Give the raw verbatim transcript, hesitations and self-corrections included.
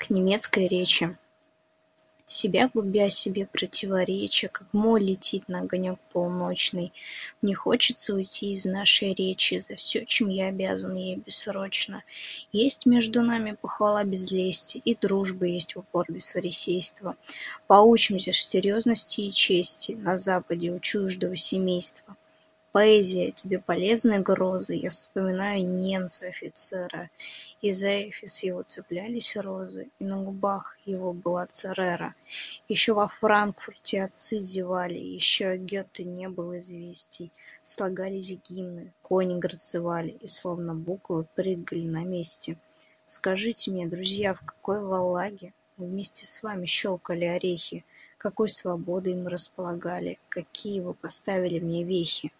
к немецкой речи. Себя губя, себе противореча, как моль летит на огонек полночный. Мне хочется уйти из нашей речи за все, чем я обязан ей бессрочно. Есть между нами похвала без лести, и дружба есть в упор без фарисейства. Поучимся ж серьезности и чести на Западе у чуждого семейства. Поэзия, тебе полезны грозы, я вспоминаю немца, офицера. И за эфес его цеплялись розы, и на губах его была церера. Еще во Франкфурте отцы зевали, еще о Гёте не было известий. Слагались гимны, кони грацевали, и словно буквы прыгали на месте. Скажите мне, друзья, в какой Валаге мы вместе с вами щелкали орехи, какой свободой мы располагали, какие вы поставили мне вехи?